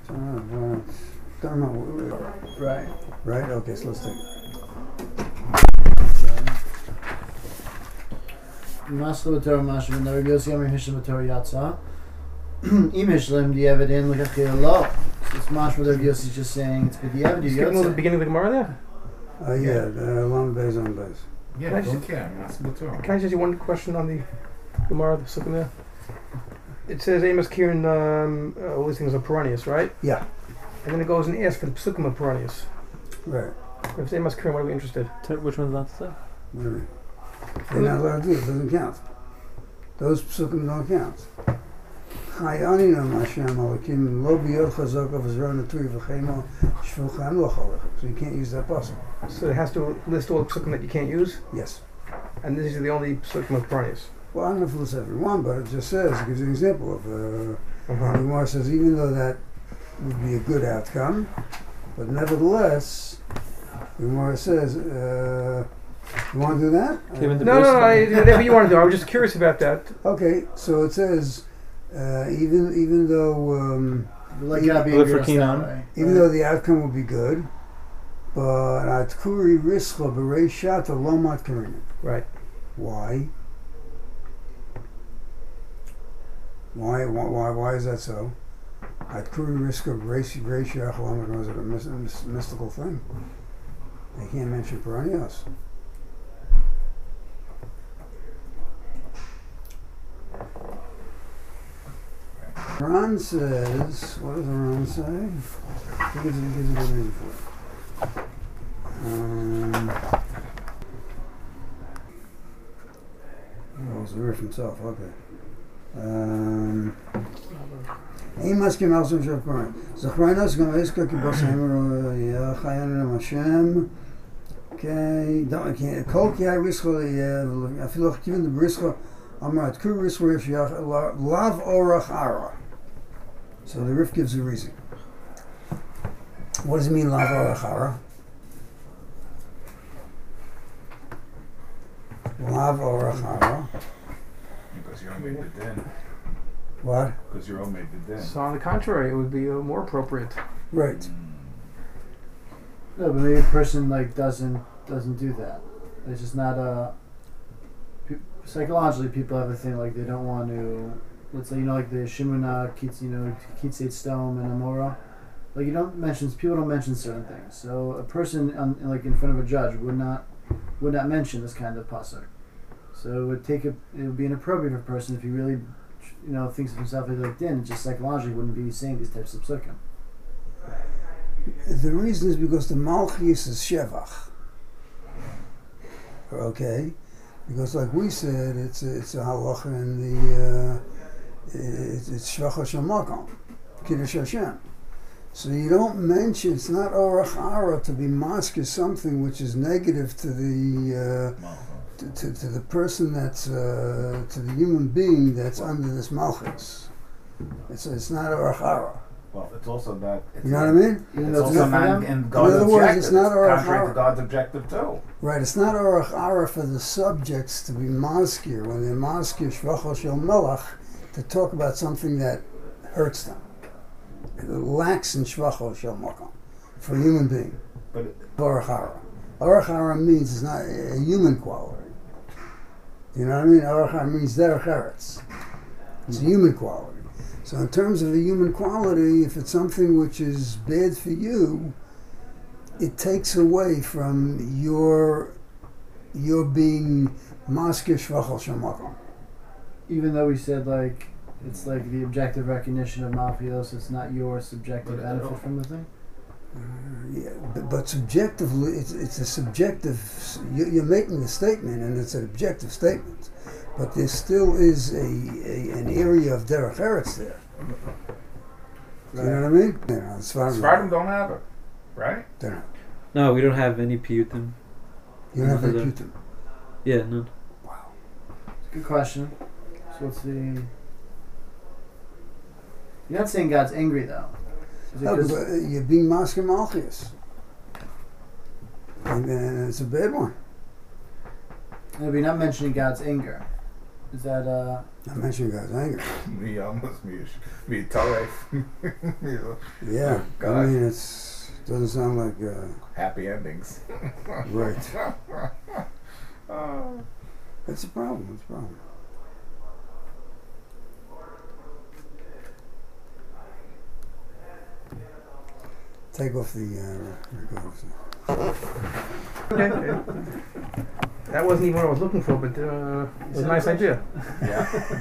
Don't know. Right. Right? Okay, so let's take it. Masla b'Torah Masha ben Rabbi Yossi Amar Hishlam b'Torah Yatsa. Im Hishlam di'evidin l'kachil lo. It's mashma Rabbi Yossi just saying it's b'di'evid Just give the beginning of the Gemara there. Long base on base. Yeah, don't care. Masla b'Torah. Can I ask you one question on the Gemara, the Sukkim there? It says Amos Kieran, all these things are perennious, right? Yeah. And then it goes and asks for the Psukim of perennius. Right. If it's Amos Kieran, what are we interested? Which one's that to say? What do you mean? They're not allowed to do it. It doesn't count. Those psukim don't count. So you can't use that pasuk. So it has to list all the Psukim that you can't use? Yes. And these are the only Psukim of perennius. Well, I don't know if it's every one, but it just says, it gives you an example of, the Gemara says, even though that would be a good outcome, but nevertheless, the Gemara says, you want to do that? No, whatever you want to do. I was just curious about that. Okay, so it says, even though even though the outcome will be good, but atkuri rischa b'reishat lo matkarin. Right. Why? Why is that so? Atkuri rischa b'reishat lo matkarin. Is it a mystical thing? They can't mention perennials. Ron says, what does Ron say? He gives a good reason for it. Oh, it's the riff himself, okay. Ein maskim also shel Kohen. Zachraynos gam eska kibos hamer chayanim Hashem. Okay, don't can't kol ki harischo afilo given the brischo amrat kur rischo if lav orach ara. So the Rif gives a reason. What does it mean, lav orach ara? Lav orach ara. Because you're made the din. What? Because you're all made the din. So on the contrary, it would be more appropriate. Right. No, but maybe a person doesn't do that. It's just not a. Psychologically, people have a thing they don't want to. Let's say like the Shimona, Kitzet Stone and Amora. You don't mention, people don't mention certain things. So a person in front of a judge would not mention this kind of pasuk. So it would be inappropriate for a person if he really thinks of himself as din, just psychologically wouldn't be saying these types of psukim. The reason is because the Malchus is Shevach. Okay? Because like we said, it's a halacha in the it's Shvacha Shel Makom, Kiddush Hashem. So you don't mention, it's not Orach Ara to be masked as something which is negative to the to the person that's to the human being that's under this Malchus. It's not Orach Ara. Well, it's also not. You know what I mean? It's also not in God's other words, objective. it's not contrary to God's objective too. Right, it's not Orach Ara for the subjects to be maskir when they're maskir Shvacha Shel Melach to talk about something that hurts them. It lacks in Shvacha Shel Makom for a human being. But Orach Ara. Orach Ara means it's not a human quality. You know what I mean? Orach Ara means derech eretz. It's a human quality. So in terms of the human quality, if it's something which is bad for you, it takes away from your being maskir shvachal shamakom. Even though we said it's the objective recognition of malchios, it's not your subjective benefit from the thing. Yeah, but subjectively, it's a subjective. You're making a statement, and it's an objective statement. But there still is an area of derech eretz there. Right. You know what I mean? Yeah, Svardim don't have it, right? They don't. No, we don't have any piyutim. You don't have any piyutim? Yeah, no. Wow. It's a good question. So what's the... You're not saying God's angry, though. No, but you're being maskir malchus. And it's a bad one. No, but you're not mentioning God's anger. Is that I mentioned you guys anger. Me almost me Torah. Yeah, I God. mean it doesn't sound like Happy endings. right. Oh. It's a problem. It's a problem. Take off the records. Okay. That wasn't even what I was looking for, but it was a nice idea. Yeah.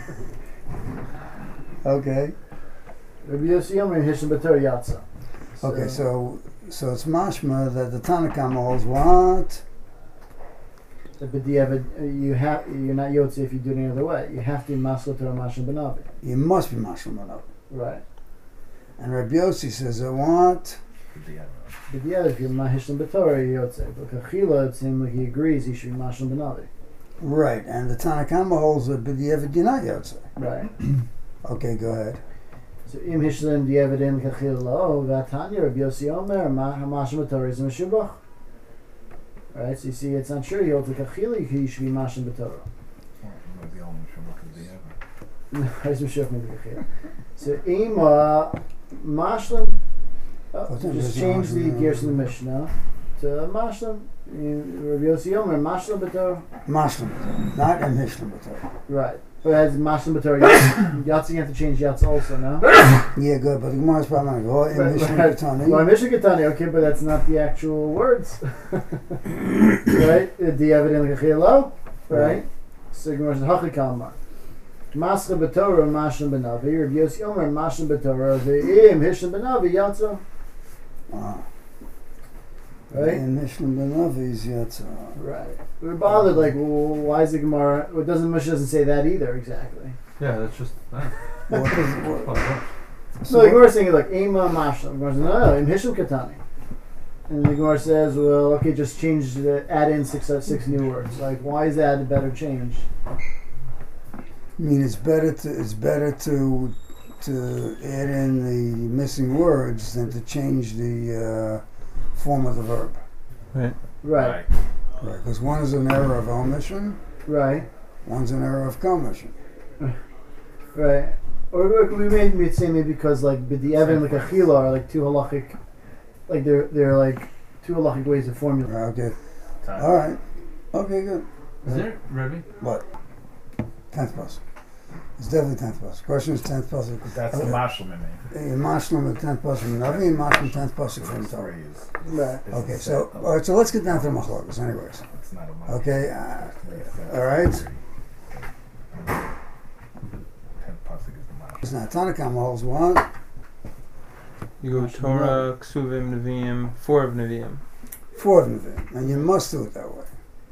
Okay. Rabbi Yossi Omer Hisham B'Torah Yatsa? Okay, so it's mashma that the Tanakh holds what? The b'diavad, you're not yotze if you do it any other way. You have to be maslo Torah mashal b'navi. You must be mashma manot. Right. And Rabbi Yossi says that what? B'diavad, if you're mahishlam b'Torah, you're yotze. But kachila, it seems like he agrees he should be mashal b'navi. Right, and the Tanakh holds that b'diavad you're not yotze. Right. Okay, go ahead. So im hishlam b'diavadim kachila lo v'atanya Rabbi Yossi Omer mashal b'Torah is a meshubach. Right, so you see, it's not sure he holds the kachila. He should be mashal b'Torah. So ima mashlim. Just change the gears in the Mishnah to mashlim. Rabbi Yossi Omer mashlim b'Torah. Mashlim, not in Mishlim b'Torah. Right, but as mashlim b'Torah, Yatsi you have to change Yatsi also, no? Yeah, good, but the Gemara is probably going to go in Mishlim Well, b'Torah. Mishnah Ketani, okay, but that's not the actual words, right? The evident kachilo, right? So Gemara says hachikamar. Mascha b'Torah mashlim b'Navi. Rabbi Yossi Omer mashlim b'Torah. Ve'im hishlim b'Navi Yatsi. Right? In Mishlim b'Navi is Yatza. Right. We're bothered, like, well, why is the Gemara? Well, Mishnah doesn't say that either, exactly. Yeah, that's just that. What is, what, So the Gemara is saying, like, Ema Mashlam. The Gemara says, no, Im Hisham Katani. And the Gemara says, well, okay, just add in six new words. Like, why is that a better change? I mean, it's better to add in the missing words than to change the form of the verb. Right. Right, because one is an error of omission, Right. one's an error of commission. Right. Or we may say maybe because, like, the Evan and the Kachila are like two halachic, like they're like two halachic ways of formulating. Okay. All right. Okay, good. Is there, Rebbe? What? 10th plus. It's definitely 10th plus. Question is 10th plus. That's the mashlim in me. Mashlim with 10th plus from Navi and Mashlim 10th plus from That's Torah. where he is. Right. It's Okay, the so set. all right, so let's get down to the machlokes, anyways. It's not a mashlim. Okay, all right. 10th pasuk is the mashlim. Now Tanakh holds what? You go Torah, Ksuvim, Nevi'im, 4 of Nevi'im. 4 of them, and you must do it that way.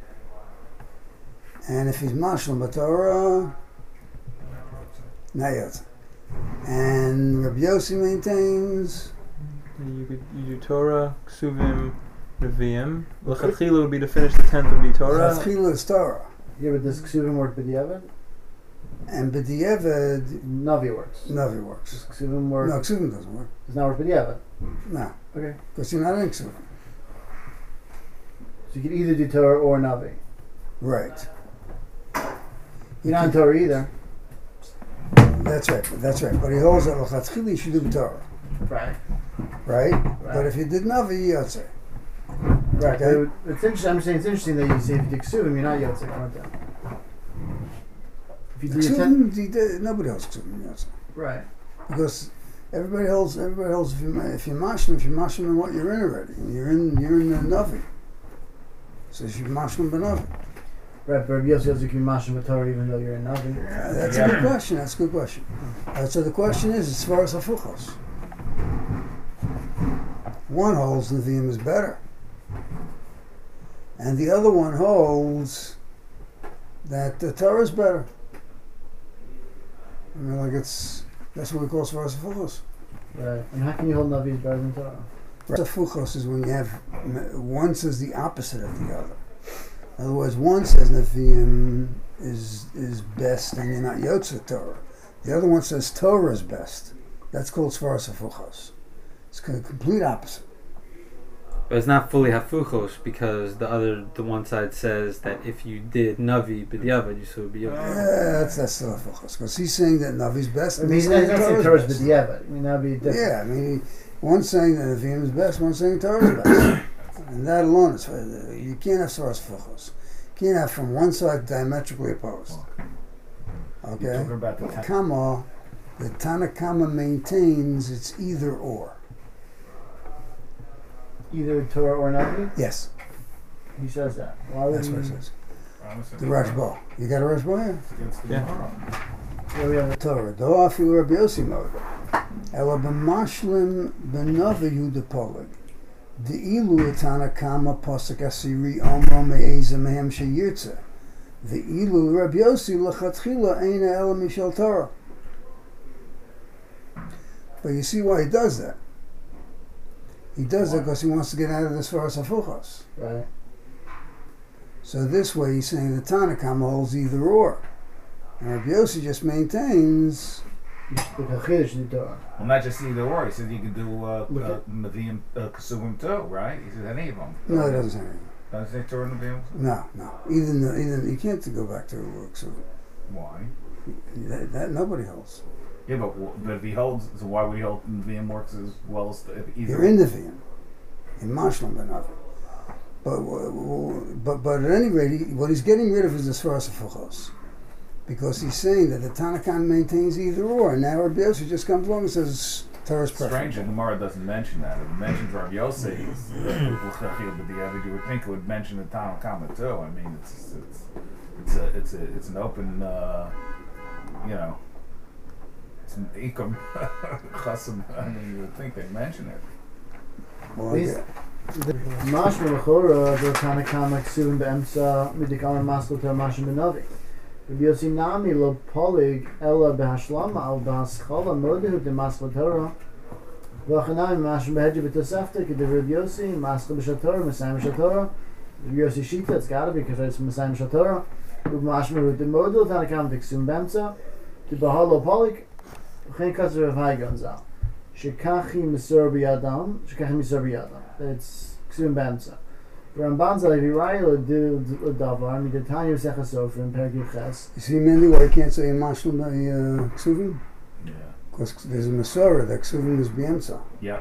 And if he's Mashlim b'Torah, not yet. And Rabbi Yossi maintains You do Torah, Ksuvim, Nevi'im. L'chachila would be to finish the 10th would be Torah. Chila is Torah, Yeah, but does Ksuvim work b'diavad? and B'diavad Navi works. Navi works. Does Ksuvim work? No, Ksuvim doesn't work. Does not work b'diavad. No, Okay. because you're not in Ksuvim. So you can either do Torah or Navi. Right. You're not in Torah either. That's right. That's right. But he holds that l'chatchila you should do Torah, Right. right? But if you did Navi, Yotzei. Right. Okay. But it's interesting. I'm saying it's interesting that you say if you do Ksuvim, you're not Yotzei. Aren't you? If you do your 10, Ksuvim, nobody holds Ksuvim Yotzei. right. Because everybody holds if you're mashlim in what you're in already. You're in the Navi. So you should mashlim b'Navi. Right, but Rabbi Yossi you can be mashlim with Torah even though you're in Navi. That's a good question. That's a good question. So the question is, as far as hafuchos, one holds Nevi'im is better, and the other one holds that the Torah is better. I mean, like that's what we call as far as hafuchos. Right. And how can you hold Navi is better than Torah? Hafuchos is when you have one says the opposite of the other. In other words, one says Nevi'im is best and you're not Yotze Torah. The other one says Torah is best. That's called Svaras Hafuchos. It's a complete opposite. But it's not fully hafuchos because the one side says that if you did navi b'diavad, you still would be okay. Yeah, that's still a focus because he's saying that Navi's best. I and mean, he's he's saying not saying Torah's Torah's best. b'diavad. I mean, that'd be different. Yeah, I mean, one's saying that Nevi'im is best, one's saying Torah's best. And that alone is, you can't have Svaras Fuchos. You can't have from one side diametrically opposed. You're Okay? talking about the Kama, the Tanakama maintains it's either or. Either Torah or Navi. Yes, He says that. Why would that's he? what it says. Honestly, The Rashba. You got a Rashba here? Against the Yeah. Gemara. Yeah, we have a Torah. Do afilu Rabbi Yossi mode. Ela b'mashlim b'navi hu depolig. De'ilu Tanakama posek asiri omro me'eza mehem sheyirtze. Ve'ilu Rabbi Yossi lechatchila eina ela mishal Torah. But you see why he does that. He does that because he wants to get out of this Svaras Hafuchos. right. So this way he's saying the Tanakama holds either or. And Rabbi Yossi just maintains, You should look at Chiddush in the Torah. Well, not just either or. He said you could do Look at- Nevi'im, Kesuvim too, right? He said any of them. no, it doesn't say anything. Doesn't say Torah Nevi'im? No. Even you can't go back to Ksuvim. Why? That nobody holds. Yeah, but if he holds, so why would he hold Nevi'im works as well as if either? You're in the Vim, in Mashlam Benavi. But at any rate, what he's getting rid of is the Svaras Hafuchos. Because he's saying that the Tanakh maintains either or. And now Rabbi Yossi just comes along and says Torah's Strange, preferable. the Gemara doesn't mention that. It mentions Rav Yossi. You would think it would mention the Tanakh Kama too. I mean, it's an open, it's an ikum chasam. I mean, you would think they'd mention it. Well, Please. yeah. Mashma l'chora the Tanakama ksuvim be'emsa midikam maskel Torah mashma b'navi. Rabbi Yossi nami lo polig ela behashlama al b'haschala modehu de maskel Torah. V'achanami mashma behedje b'tosefta k'de Rabbi Yossi maskel b'shat Torah mesayim b'shat Torah. Rabbi Yossi shita it's gotta be because it's mesayim b'shat Torah. Mashma hu de model Tanakama de ksuvim be'emsa to bahalo polig v'chein kasser of Hai Gonzal. Shekachi misor b'yadam. Shekachi misor b'yadam. It's ksuvim be'emsa. Ramban Zalei Virayla do davar midetanya v'secha sofer in Perek Ches. You see, Mandy, why you can't say in Mashlam by Ksuvim? Yeah. Because there's a Masorah that Ksuvim is B'yemsa. Yeah.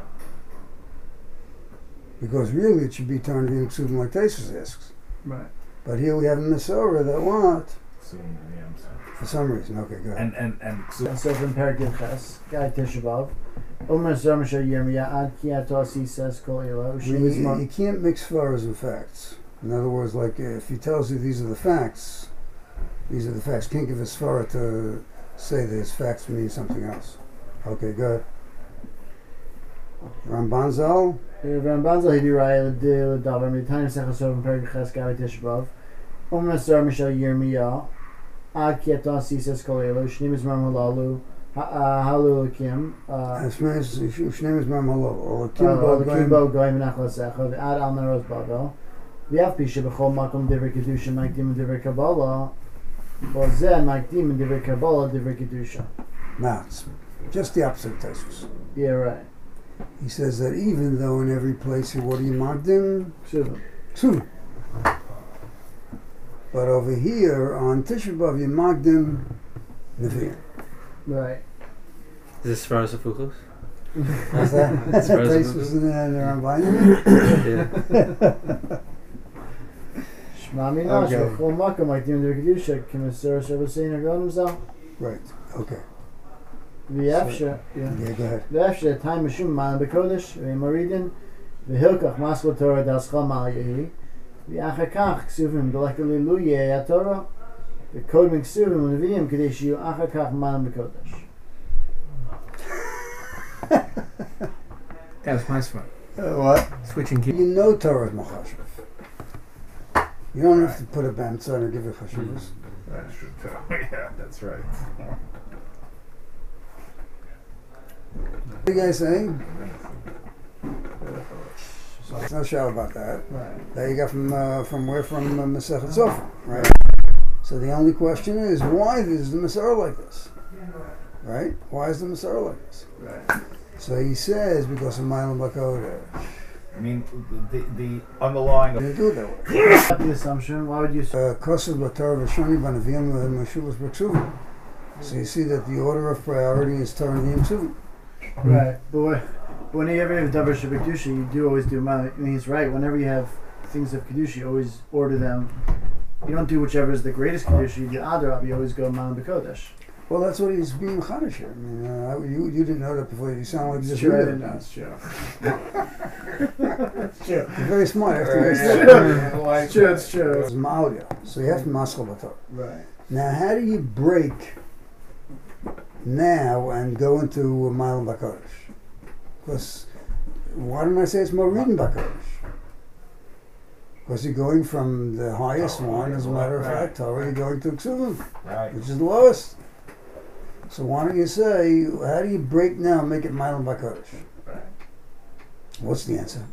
Because really it should be turned in Ksuvim like Tesis asks. Right. But here we have a Masorah that what? For some reason. Okay, go ahead. And Sofer in Perek Ches. Guy Tishabav. Omer Zermisha Yirmiyah Ad Kiatosi says Kol Ela. You can't mix Svaras and facts. In other words, like if he tells you these are the facts, these are the facts. You can't give a Svara to say that his facts mean something else. Okay, go ahead. Ramban Zal. Ramban Zalei Virayla do davar midetanya v'secha sofer in Perek Ches. Guy Tishabav. Omer Zermisha Yirmiyah Ad Kiatosi says Kol Ela. Shnim Izmar Malalu. Halulakim. His name is Marmalov. Or Kimbo Kimbo Goyim Nachlasecha. Ad Al Meroz Bavel. V'yav Pisha b'chol makom divrei kedusha ma'ikdim and divrei kabbalah. B'zeh ma'ikdim and divrei kabbalah divrei kedusha. Now, it's just the opposite of Tesis. Yeah, right. He says that even though in every place, what do you mark them? Ksuvim. Ksuvim. But over here, on Tisha B'Av, you mark them Nevi'im. Right. Is this Svaras Hafuchos? That's that. That's As far as Tesis in there Ramban. Yeah. Shma Minash Okay. b'chol makom ma'ikdim and divrei kedusha k'mesor shebesein agonim zal. Right. Okay. V'yafsha. Yeah. Yeah, go ahead. V'yafsha time mishum ma'an b'kodesh v'yemaridin v'hilkach masla Torah daschal ma'al yehi v'achakach ksuvim b'lekali luye HaTorah v'kodming ksuvim u'neviim k'dei shiyu achakach ma'an b'kodesh. That was my spot. What? Switching keys. You know Torah is Machashav. You don't have to put a Bamsa and give it Chashivas. that's true too. Yeah, that's right. What do you guys saying? No shout about that. Right. That you got from where? From Masechet Sofer, right? So the only question is, why is the Masorah like this? Right? Why is the Masorah like this? Right. So he says, because of Mailam Bakodesh. I mean, the underlying. They do it that way. Not the assumption. Why would you say? Kosev b'Torah v'shoni b'Neviim v'Meshuvos b'Ksuvim. So you see that the order of priority is Torah and Ksuvim. Right. But whenever you have Davar Shabbat you do always do Mal. I mean, he's right. Whenever you have things of Kedusha, you always order them. You don't do whichever is the greatest Kedusha. You do Adarab. You always go Mal B'Kodesh. Well, that's what he's being Chadash here. I mean, you didn't know that before. You sound like you just Sure, I read didn't it. know. It's true. It's true. You're very smart. It's true. It's true. It's Ma'alya. So you have to maskal b'Torah. Right. Now, how do you break now and go into Ma'alim B'Kodesh? Because why don't I say it's Moridin B'Kodesh? Because you're going from the highest one, as a matter of fact, Torah, you're going to Ksuvim, Right. which is the lowest. So why don't you say, how do you break now and make it Ma'alim B'Kodesh? Right. What's the answer?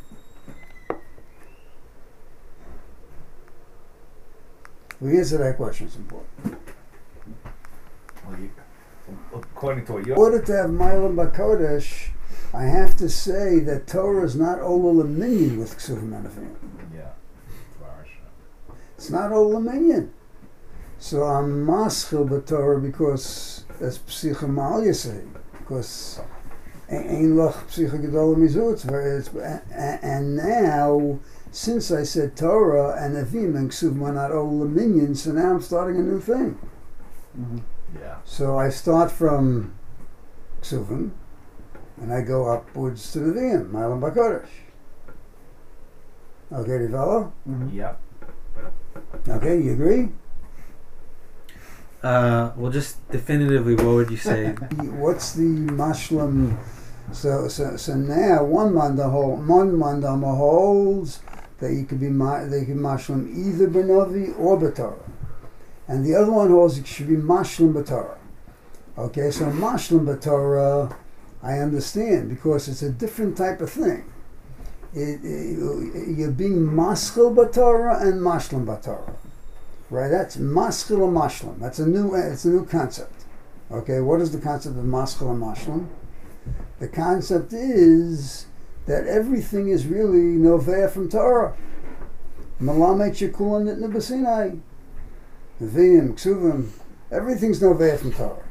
We answer that question, it's important. Well, according to what In you. order to have Ma'alim B'Kodesh, I have to say that Torah is not Ola Minyan with Ksuvim and Neviim. Yeah. It's not Ola Minyan. So I'm Maschil B'Torah because that's Psicha Ma'al Yisei. Because Ein Loch Psicha Gedola Mizu. And now, since I said Torah and Neviim and Ksuvim are not Ola Minyan, so now I'm starting a new thing. Mm-hmm. Yeah. So I start from Ksuvim, and I go upwards to the Neviim, Ma'alim B'Kodesh. Okay, do you follow? Mm-hmm. Yep. Okay, you agree? Well, just definitively, what would you say? What's the mashlam? So now one mandama holds that you could be they can mashlam either b'Navi or b'Torah, and the other one holds it should be mashlam b'Torah. Okay, so mashlam b'Torah, I understand because it's a different type of thing. You're being maschil b'Torah and mashlam b'Torah. Right, that's maschil and mashlam. It's a new concept. Okay, what is the concept of maschil and mashlam? The concept is that everything is really novea from Torah. Malamet shekulan nitna b'Sinai, Neviim, Ksuvim, everything's novea from Torah.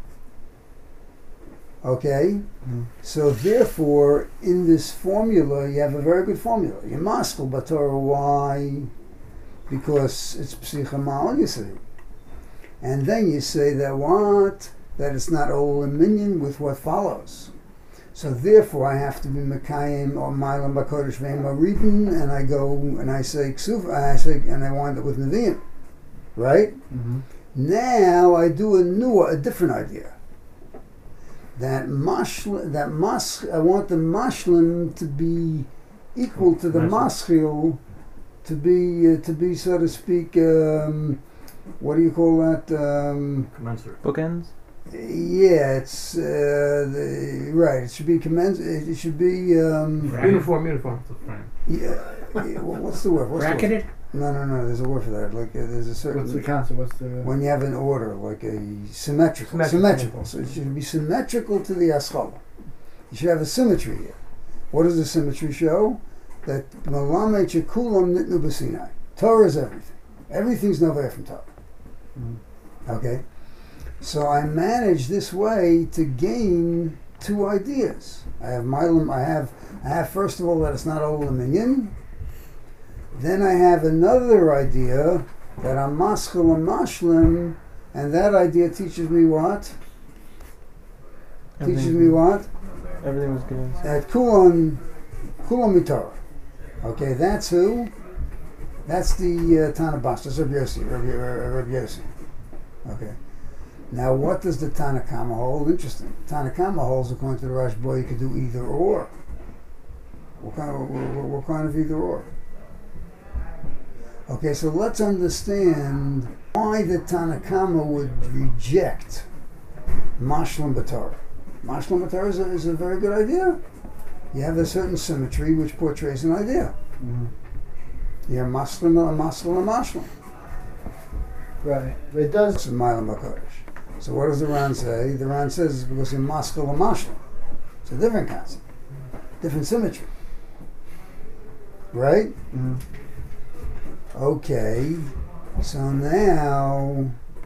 Okay, so therefore, in this formula, you have a very good formula. You're maschil b'Torah. Why? Because it's psicha ma'al, you see. And then you say that what? That it's not all in minyan with what follows. So therefore I have to be Mekayim or Ma'alim B'Kodesh Ve'im Moridin, and I go and I say Ksuv, and I wind up with Neviim. Right? Mm-hmm. Now I do a different idea. I want the mashlim to be equal to the maschil, to be so to speak. What do you call that? Commensurate. Bookends? Yeah, it's right. It should be It should be Uniform. yeah. What's the word? Bracketed? No. There's a word for that. Like there's a certain. What's the concept? What's the... When you have an order, like a symmetrical. So it should be symmetrical to the Aschala. You should have a symmetry here. What does the symmetry show? That Malamet Shekulam Nitnu B'Sinai. Torah is everything. Everything's noveh from Torah. Mm-hmm. Okay? So I manage this way to gain two ideas. I have first of all that it's not all a minyan. Then I have another idea that I'm maschil and mashlim, and that idea teaches me what? Everything was good. That kulam mitorah. Okay, that's who? That's the Tanabas. That's Rabbi Yossi. Okay. Now, what does the Tanakama hold? Interesting. Tanakama holds, according to the Rashba, you could do either or. What kind of either or? Okay, so let's understand why the Tanakama would reject Mashlam B'Torah. Mashlam B'Torah is a very good idea. You have a certain symmetry which portrays an idea. Mm-hmm. You have Mashlam and Mashlam. Right. But it does... It's a Ma'alim B'Kodesh. So what does the Ran say? The Ran says it's because you're maskil and mashlim. It's a different concept, different symmetry. right? Mhm. Okay, so now,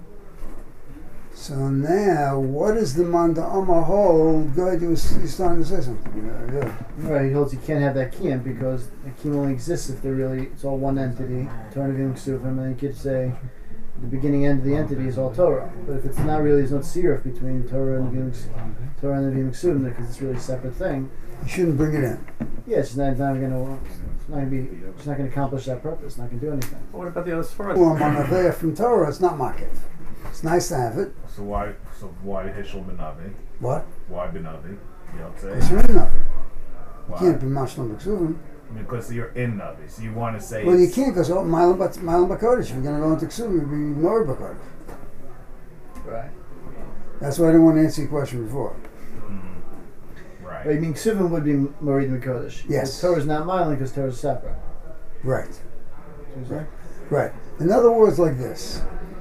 what does the Manda Amma hold? Go ahead, you're starting to say something. Yeah. Right, he holds you can't have that kiyum because the kiyum only exists if it's all one entity. Torah Nevi'im Ksuvim, and you could say the beginning end of the entity is all Torah. But if it's not really, there's no tziruf between Torah and Nevi'im Ksuvim because it's really a separate thing. You shouldn't bring it in. Yeah, it's not going to accomplish that purpose. It's not going to do anything. What about the other Sfarad? Well, Manaveh from Torah, it's not Makiv. It's nice to have it. So why Hishel Benavi? What? Why Benavi? You don't say. Because you're in nothing. You Why? can't be Mashlam B'Ksuvim. Because you're in Navi, so you want to say. Well, you can't because Milam B'Kodesh. If you're going to go into Ksuvim, you'll be Nor B'Kodesh. Right. That's why I didn't want to answer your question before. Right. But you mean Ksuvim would be Morid Mikodesh. Yes. Torah is not Milan because Torah is separate. Right. See what I'm saying? Right. In other words, like this.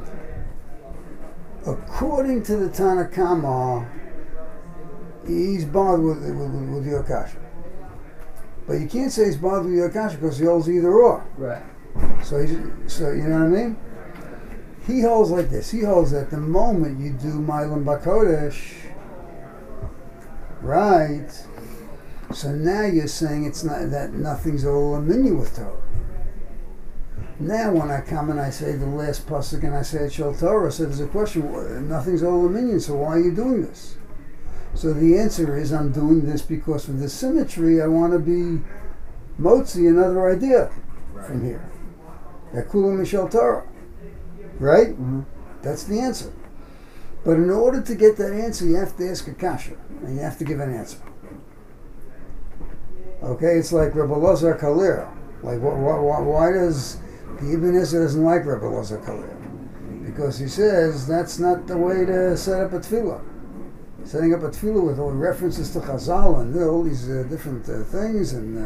According to the Tanna Kama, he's bothered with the Akasha. But you can't say he's bothered with the Akasha because he holds either or. Right. So you know what I mean? He holds like this. He holds that the moment you do Milam Bakodesh, right? So now you're saying it's not that nothing's all a minu with Torah. Now when I come and I say the last pasuk and I say it's Shel Torah, so there's a question: nothing's all a minion. So why are you doing this? So the answer is I'm doing this because of the symmetry. I want to be motzi another idea from here. That kulam is Shel Torah, right? Mm-hmm. That's the answer. But in order to get that answer, you have to ask a kasha and you have to give an answer. Okay, it's like Rebbe Lazar Kalir. Like, why does the Ibn Ezra doesn't like Rebbe Lazar Kalir? Because he says that's not the way to set up a tefillah. Setting up a tefillah with all references to Chazal and all these different things, and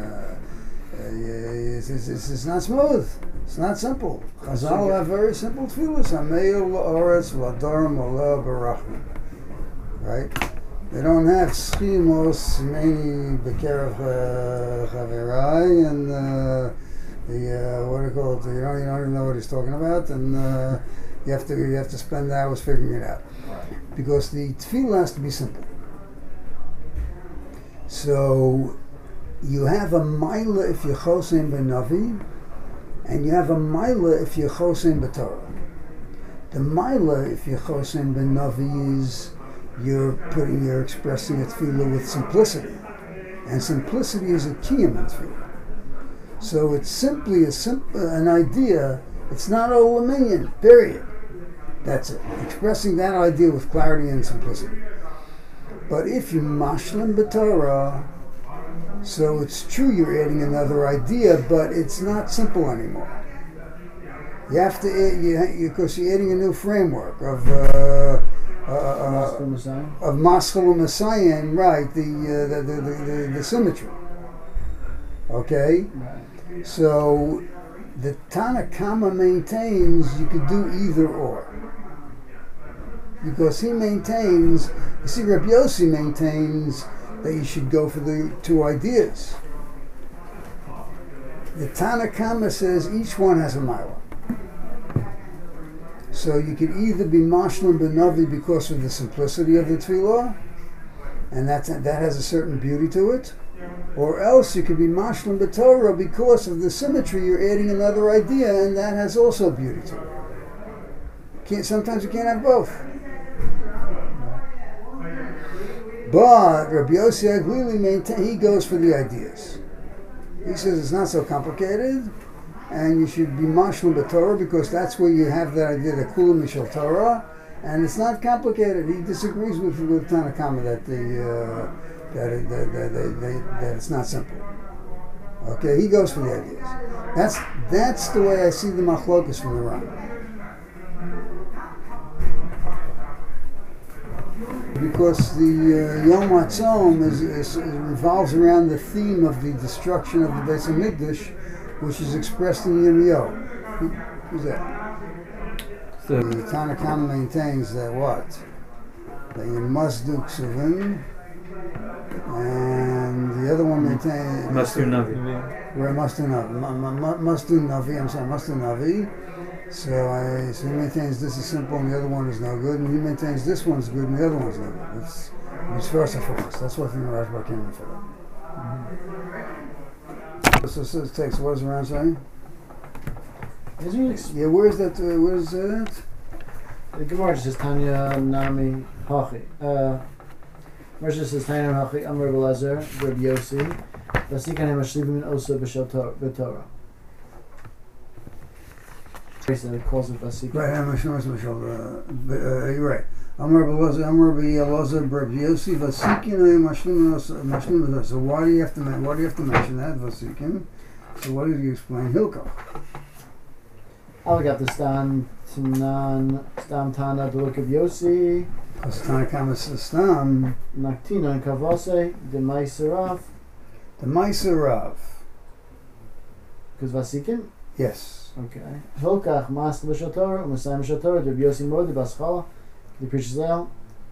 it's not smooth. It's not simple. Chazal have very simple tefillahs. Hameil la'oretz v'ladorim v'la barachim. Right? They don't have schimos many bekerev chaverai and what do you call it? You don't even know what he's talking about, and you have to spend hours figuring it out because the tefillah has to be simple. So you have a maila if you're chosein b'navi, and you have a maila if you're chosein b'torah. The maila if you're chosein b'navi is you're expressing a tefillah with simplicity, and simplicity is a kiyum in tefillah. So it's simply an idea. It's not all a minion. Period. That's it. Expressing that idea with clarity and simplicity. But if you mashlim b'torah, so it's true you're adding another idea, but it's not simple anymore. You have to because you're adding a new framework of Maschil Messiah, right? The symmetry. Okay, Right. so the Tanna Kama maintains you could do either or, because he maintains. You see, Rabbi Yossi maintains that you should go for the two ideas. The Tanna Kama says each one has a mila. So you could either be mashlim b'navi because of the simplicity of the tefillah, and that has a certain beauty to it, or else you could be mashlim b'torah because of the symmetry. You're adding another idea, and that has also beauty to it. Sometimes you can't have both. But Rabbi Yossi Aglili he goes for the ideas. He says it's not so complicated, and you should be mashlim b'torah because that's where you have that idea, the kulam mishal Torah, and it's not complicated. He disagrees with Tanna Kama that that it's not simple. Okay, he goes for the ideas. That's the way I see the machlokas from the Ram. Because the Yom HaTzom revolves around the theme of the destruction of the Beis HaMikdash, which is expressed in Yirmiyahu. Who's that? The Tanna Kama maintains that what? That you must do ksuvim, and the The other one maintains Must do Navi. Where must do Navi. Must do Navi. I'm sorry, must do Navi. So he maintains this is simple and the other one is no good, and he maintains this one's good and the other one's no good. It's first and foremost. That's what the Rashba came in for that. So this takes, what does Ran say? Yeah, where's that? Where's that? The Gemara says Tanya Nami Hachi. Gemara says Tanya Nami Hachi. Amar Rabbi Elazar, Rabbi Yossi. Vasikan Hem Ashlivim also b'Torah. It calls it Vasikan. Right, you're right. Amar Rabbi Elazar, Rabbi Yossi. Vasikan Hem Ashlivim. So why do you have to mention that Vasikan? So what did you explain? Hilkach. I got the Stam Tana, the look of Yossi. Tanakama says Stam. Naktina and Kavose, the Maiserav. The Maiserav. Because Vasikin? Yes. Okay. Hilkach, Mas L'Shator, Masayim Shator, the Yossi Modi, Baschala, the Preacher's Leil.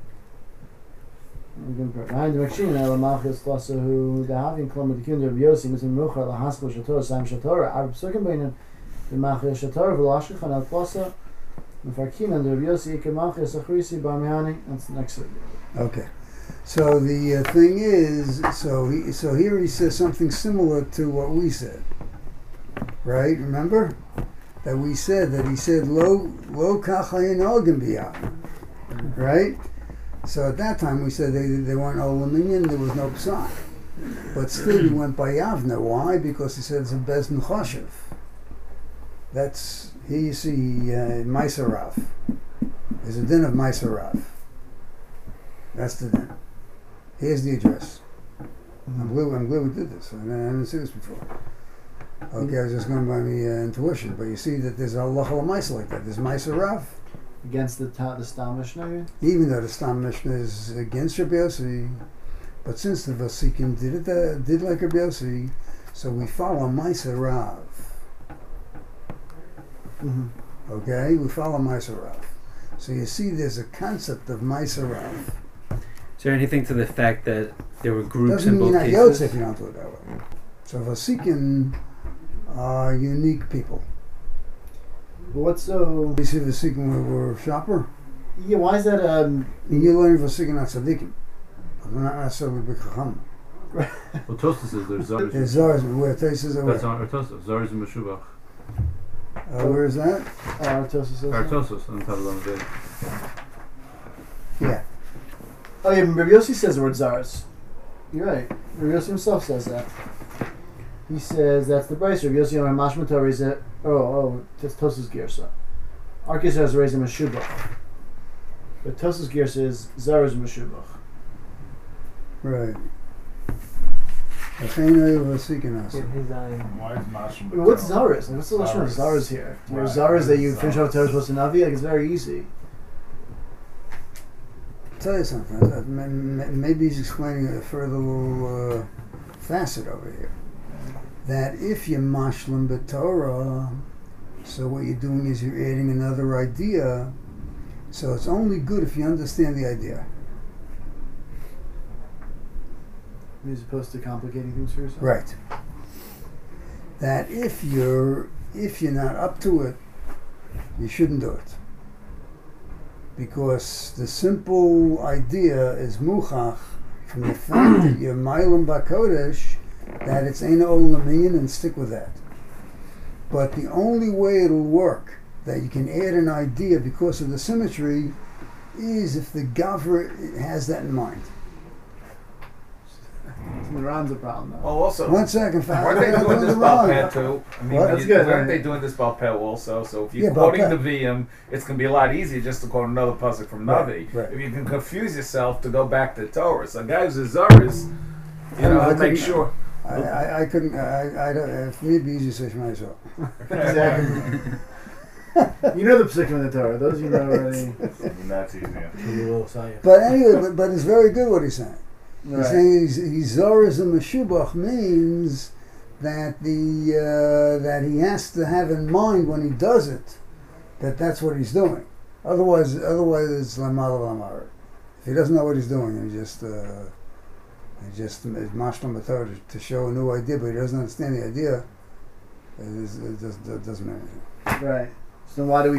Behind the Makshin, Elamachis, Klasahu, the Havin, Klama, the Kinder of Yossi, Mitzim Mucha, the Haskell Shator, Sayim Shator, Arab Sukim Bainan. The Machir Shatar Velashichan Al Plasa, Mefarkin and the Yossi Ikemachir Sachrisi Barmiani. That's the next video. Okay, so the thing is, so here he says something similar to what we said, right? Remember that we said that he said lo kachayin olgim biyah, right? So at that time we said they weren't olaminyan, there was no psan, but still he went by Yavna. Why? Because he said it's a bezdin choshev. That's, here you see Maiserav. There's a din of Maiserav. That's the din. Here's the address. I'm glad we did this. I didn't see this before. Okay, I was just going by my intuition, but you see that there's a halacha l'maisa like that. There's Maiserav. Against the Stam Mishnah? Even though the Stam Mishnah is against Rabbi Yossi, but since the Vasikin did like Rabbi Yossi, so we follow Maiserav. Mm-hmm. Okay, we follow Maiserav. So you see there's a concept of Maiserav. Is there anything to the fact that there were groups Doesn't in both mean that cases? Yotze if you don't do it that way. So Vasikin are unique people. But what's so... You see Vasikin were shopper? Yeah, why is that... You're learning Vasikin at Tzadikim. Not necessarily B'Chacham. Well, Tosfos says there's Zars. There's Zars, where Tosfos are That's where? on Tosfos. Zars and Meshubach. Where is that? Artosis says that? Tosfos on top of the bed. Yeah. Oh yeah, Rabbi Yossi says the word Zars. You're right. Rabbi Yossi himself says that. He says that's the Bryce. Rabbi Yossi on Mashmator is it? That's Tosfos Gersa. Arki says raise him a Meshubach. But Tosfos Gersa is Zars Meshubach. Right. Vasikin also. Why is Mashma? What's Zaras? What's the lashon of Zaras here? Right. Zaras that you finish off Torah supposed to Navi? Like it's very easy. I'll tell you something. Maybe he's explaining a further little facet over here. That if you're mashlim b'Torah, so what you're doing is you're adding another idea. So it's only good if you understand the idea. As opposed to complicating things for yourself. Right. That if you're not up to it, you shouldn't do it. Because the simple idea is muchach from the fact that you're Mailam Bakodesh, that it's Ein Olamin, and stick with that. But the only way it'll work, that you can add an idea because of the symmetry, is if the Gavra has that in mind. Iran's a problem though. Well, also, 1 second, weren't they doing this about Pet too? I mean, What? That's good, weren't right? they doing this about Pet also? So if you're Yeah, about quoting Pet. the VM, it's going to be a lot easier just to quote another pasuk from Navi. Right. If you can confuse yourself to go back to Torah. So guys with Zaris, I make couldn't- sure. I couldn't, for me it'd be easy to say myself. Exactly. You know the psukim in the Torah. Those you know already. That's easier. But anyway, but it's very good what he's saying. He's Right. saying he's Zoras and Meshubach means that that he has to have in mind when he does it that that's what he's doing. Otherwise it's Lamal Lamar. If he doesn't know what he's doing, he just He just is mashlam Torah to show a new idea, but he doesn't understand the idea. It doesn't mean anything. Right. So then why do we